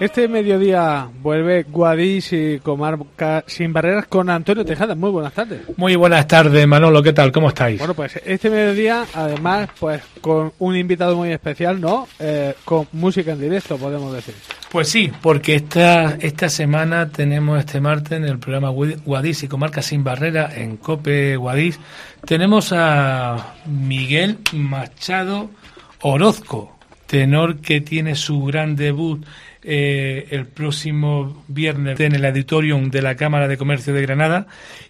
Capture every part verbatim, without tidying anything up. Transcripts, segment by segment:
este mediodía vuelve Guadix y Comarca Sin Barreras con Antonio Tejada. Muy buenas tardes. Muy buenas tardes, Manolo, ¿qué tal? ¿Cómo estáis? Bueno, pues este mediodía, además, pues con un invitado muy especial, ¿no? Eh, con música en directo, podemos decir. Pues sí, porque esta esta semana tenemos este martes en el programa Guadix y Comarca Sin Barreras en COPE Guadix, tenemos a Miguel Machado Orozco, tenor que tiene su gran debut eh, el próximo viernes en el Auditorium de la Cámara de Comercio de Granada,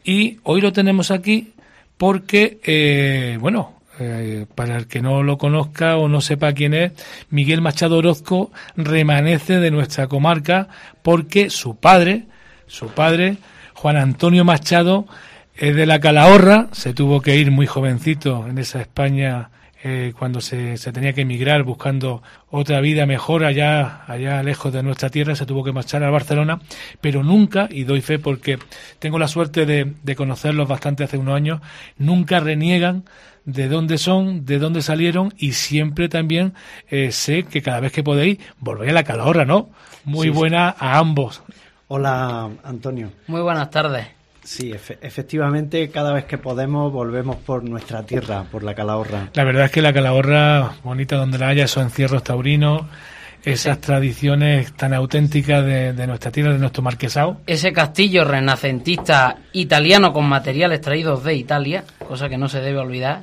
y hoy lo tenemos aquí porque, eh, bueno, eh, para el que no lo conozca o no sepa quién es, Miguel Machado Orozco remanece de nuestra comarca porque su padre, su padre, Juan Antonio Machado, es de la Calahorra, se tuvo que ir muy jovencito en esa España Eh, cuando se, se tenía que emigrar buscando otra vida mejor allá allá lejos de nuestra tierra, se tuvo que marchar a Barcelona, pero nunca, y doy fe porque tengo la suerte de, de conocerlos bastante hace unos años, nunca reniegan de dónde son, de dónde salieron, y siempre también eh, sé que cada vez que podéis volvéis a la Calahorra, ¿no? Muy sí, buena sí. A ambos. Hola, Antonio. Muy buenas tardes. Sí, efe- efectivamente, cada vez que podemos volvemos por nuestra tierra, por la Calahorra. La verdad es que la Calahorra, bonita donde la haya, esos encierros taurinos, esas sí. tradiciones tan auténticas de, de nuestra tierra, de nuestro marquesado. Ese castillo renacentista italiano con materiales traídos de Italia, cosa que no se debe olvidar.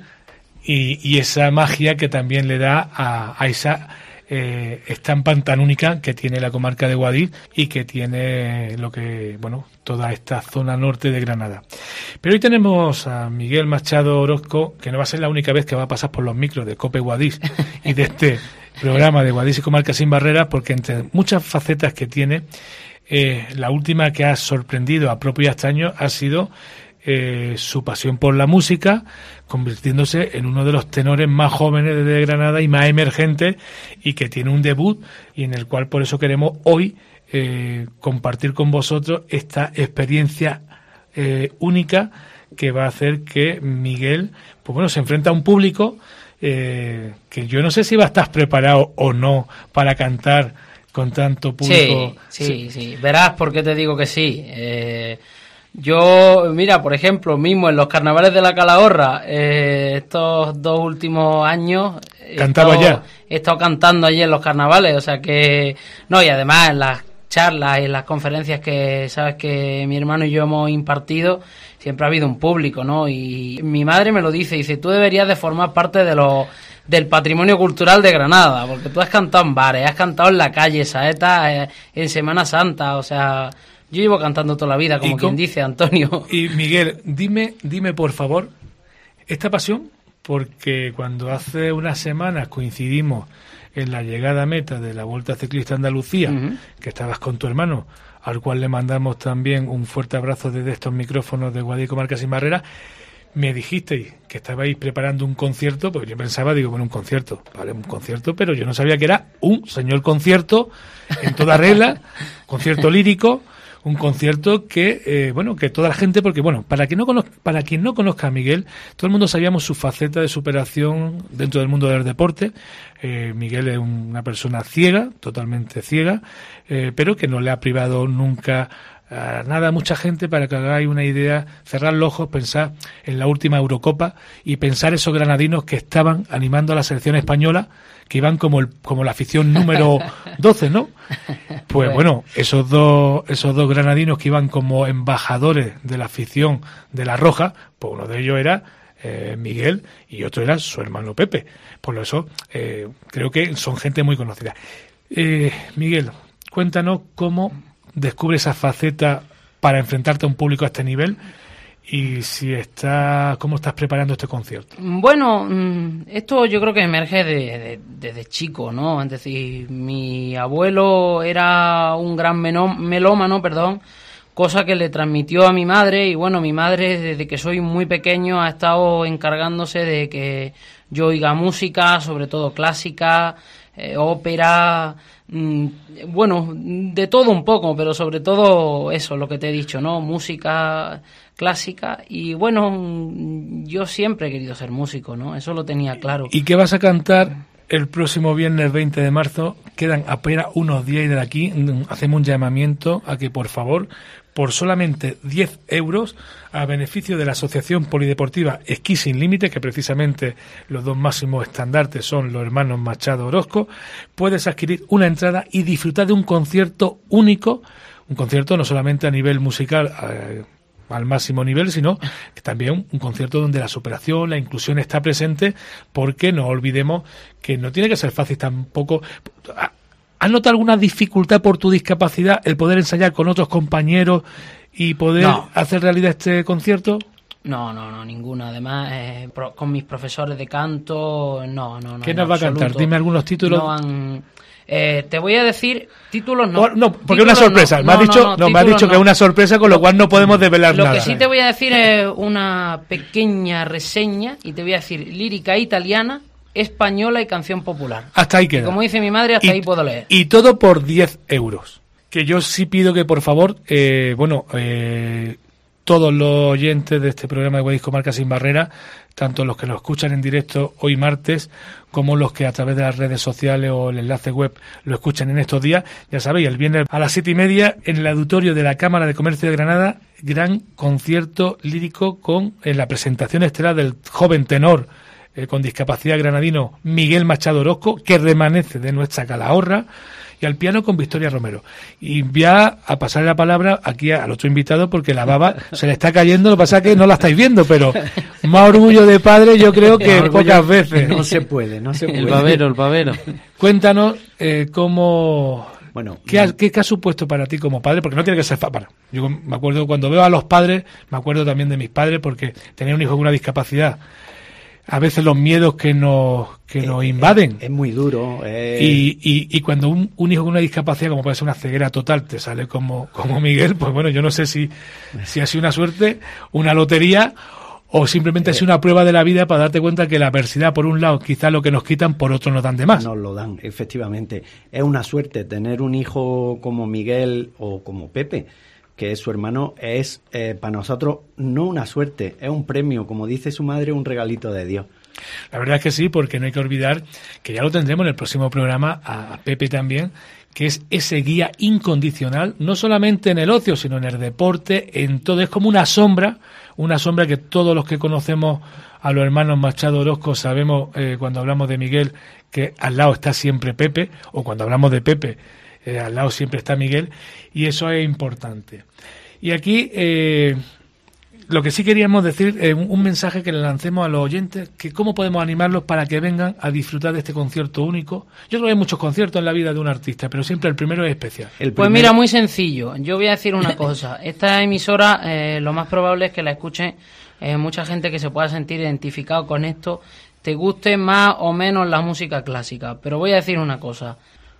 Y, y esa magia que también le da a, a esa eh, estampa tan única que tiene la comarca de Guadix y que tiene lo que, bueno, toda esta zona norte de Granada. Pero hoy tenemos a Miguel Machado Orozco, que no va a ser la única vez que va a pasar por los micros de COPE Guadix y de este programa de Guadix y Comarca Sin Barreras, porque entre muchas facetas que tiene, eh, la última que ha sorprendido a propio y a extraño ha sido eh, su pasión por la música, convirtiéndose en uno de los tenores más jóvenes de Granada y más emergentes, y que tiene un debut, y en el cual por eso queremos hoy Eh, compartir con vosotros esta experiencia eh, única que va a hacer que Miguel, pues bueno, se enfrenta a un público eh, que yo no sé si va a estar preparado o no para cantar con tanto público. Sí, sí, sí, sí. Verás por qué te digo que sí. Eh, yo, mira, por ejemplo, mismo en los carnavales de la Calahorra, eh, estos dos últimos años cantaba ya. He estado cantando allí en los carnavales, o sea que no, y además en las charlas y en las conferencias que sabes que mi hermano y yo hemos impartido, siempre ha habido un público, ¿no? Y mi madre me lo dice, dice, tú deberías de formar parte de los del patrimonio cultural de Granada, porque tú has cantado en bares, has cantado en la calle, saeta, eh, en Semana Santa, o sea, yo llevo cantando toda la vida, como quien dice, Antonio. Y Miguel, dime, dime por favor, esta pasión, porque cuando hace unas semanas coincidimos en la llegada a meta de la Vuelta Ciclista Andalucía, uh-huh. que estabas con tu hermano, al cual le mandamos también un fuerte abrazo desde estos micrófonos de Guadix y Comarca Sin Barreras, me dijisteis que estabais preparando un concierto, porque yo pensaba, digo, bueno, un concierto, vale, un concierto, pero yo no sabía que era un señor concierto en toda regla, concierto lírico, un concierto que, eh, bueno, que toda la gente, porque, bueno, para quien no conozca, para quien no conozca a Miguel, todo el mundo sabíamos su faceta de superación dentro del mundo del deporte. Eh, Miguel es una persona ciega, totalmente ciega, eh, pero que no le ha privado nunca a nada a mucha gente. Para que hagáis una idea, cerrar los ojos, pensar en la última Eurocopa y pensar esos granadinos que estaban animando a la selección española, que iban como el, como la afición número doce, ¿no? Pues bueno, esos dos esos dos granadinos que iban como embajadores de la afición de La Roja, pues uno de ellos era eh, Miguel y otro era su hermano Pepe. Por eso eh, creo que son gente muy conocida. Eh, Miguel, cuéntanos cómo descubres esa faceta para enfrentarte a un público a este nivel. Y si está, ¿cómo estás preparando este concierto? Bueno, esto yo creo que emerge de, de, desde chico, ¿no? Es decir, mi abuelo era un gran menó, melómano, perdón, cosa que le transmitió a mi madre, y bueno, mi madre desde que soy muy pequeño ha estado encargándose de que yo oiga música, sobre todo clásica, eh, ópera, mmm, bueno, de todo un poco, pero sobre todo eso, lo que te he dicho, ¿no? Música clásica, y bueno, yo siempre he querido ser músico, ¿no? Eso lo tenía claro. ¿Y qué vas a cantar el próximo viernes veinte de marzo. Quedan apenas unos días y desde aquí hacemos un llamamiento a que, por favor, por solamente diez euros, a beneficio de la Asociación Polideportiva Esquí Sin Límites, que precisamente los dos máximos estandartes son los hermanos Machado Orozco, puedes adquirir una entrada y disfrutar de un concierto único, un concierto no solamente a nivel musical, eh, al máximo nivel, sino que también un concierto donde la superación, la inclusión está presente, porque no olvidemos que no tiene que ser fácil tampoco. ¿Has notado alguna dificultad por tu discapacidad el poder ensayar con otros compañeros y poder no. hacer realidad este concierto? No, no, no, ninguna. Además, eh, pro, con mis profesores de canto, no, no, no. ¿Qué nos va a cantar? Dime algunos títulos. No han... Eh, te voy a decir títulos no. Oh, no, porque es una sorpresa. No, me, no, has dicho, no, no, no, me has dicho no. que es una sorpresa, con lo cual no podemos develar lo nada. Lo que sí te voy a decir es una pequeña reseña, y te voy a decir lírica italiana, española y canción popular. Hasta ahí queda. Y como dice mi madre, hasta y, ahí puedo leer. Y todo por diez euros. Que yo sí pido que, por favor, eh, bueno, eh, todos los oyentes de este programa de Guadix Comarca Sin Barrera, tanto los que lo escuchan en directo hoy martes, como los que a través de las redes sociales o el enlace web lo escuchan en estos días, ya sabéis, el viernes a las siete y media en el auditorio de la Cámara de Comercio de Granada, gran concierto lírico con en la presentación estelar del joven tenor eh, con discapacidad granadino Miguel Machado Orozco, que remanece de nuestra Calahorra, y al piano con Victoria Romero. Y voy a, a pasar la palabra aquí al otro invitado, porque la baba se le está cayendo. Lo que pasa es que no la estáis viendo, pero más orgullo de padre yo creo que orgullo, pocas veces. No se puede, no se puede. El babero, el babero. Cuéntanos eh, cómo... Bueno, ¿Qué ha, ¿Qué ha supuesto para ti como padre? Porque no tiene que ser fácil. Yo me acuerdo cuando veo a los padres, me acuerdo también de mis padres, porque tener un hijo con una discapacidad, a veces los miedos que nos que nos invaden. Es, es muy duro. Eh... Y, y, y cuando un, un hijo con una discapacidad, como puede ser una ceguera total, te sale como, como Miguel, pues bueno, yo no sé si, si ha sido una suerte, una lotería, o simplemente eh, ha sido una prueba de la vida para darte cuenta que la adversidad, por un lado, quizás lo que nos quitan, por otro nos dan de más. Nos lo dan, efectivamente. Es una suerte tener un hijo como Miguel o como Pepe, que es su hermano, es eh, para nosotros no una suerte, es un premio, como dice su madre, un regalito de Dios. La verdad es que sí, porque no hay que olvidar que ya lo tendremos en el próximo programa, a Pepe también, que es ese guía incondicional, no solamente en el ocio, sino en el deporte, en todo. Es como una sombra, una sombra que todos los que conocemos a los hermanos Machado Orozco sabemos, eh, cuando hablamos de Miguel, que al lado está siempre Pepe, o cuando hablamos de Pepe, Eh, al lado siempre está Miguel, y eso es importante. Y aquí eh, lo que sí queríamos decir es eh, un, un mensaje que le lancemos a los oyentes, que cómo podemos animarlos para que vengan a disfrutar de este concierto único. Yo creo que hay muchos conciertos en la vida de un artista, pero siempre el primero es especial. El pues mira, muy sencillo. Yo voy a decir una cosa. Esta emisora, eh, lo más probable es que la escuche eh, mucha gente que se pueda sentir identificado con esto, te guste más o menos la música clásica. Pero voy a decir una cosa.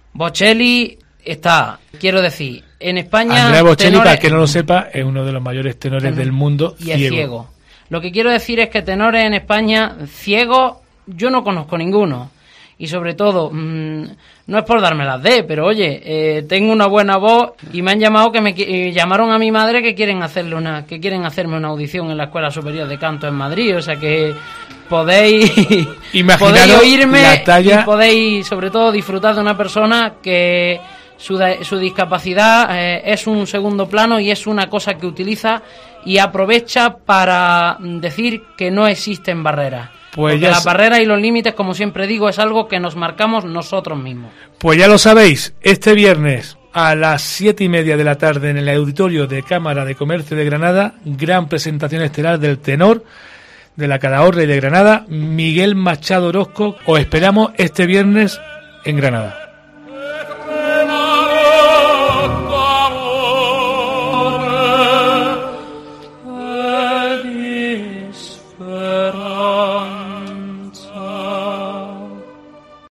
Bocelli está, quiero decir, en España... Andrea Bocelli, tenores, para que no lo sepa, es uno de los mayores tenores ten, del mundo, y ciego. es ciego. Lo que quiero decir es que tenores en España, ciegos, yo no conozco ninguno. Y sobre todo, mmm, no es por darme las de, pero oye, eh, tengo una buena voz y me han llamado, que me eh, llamaron a mi madre que quieren hacerle una, que quieren hacerme una audición en la Escuela Superior de Canto en Madrid, o sea que podéis, podéis oírme la talla... y podéis sobre todo disfrutar de una persona que su, su discapacidad eh, es un segundo plano y es una cosa que utiliza y aprovecha para decir que no existen barreras. Pues porque las barreras y los límites, como siempre digo, es algo que nos marcamos nosotros mismos. Pues ya lo sabéis, este viernes a las siete y media de la tarde en el auditorio de Cámara de Comercio de Granada, gran presentación estelar del tenor de la Calahorra y de Granada, Miguel Machado Orozco. Os esperamos este viernes en Granada.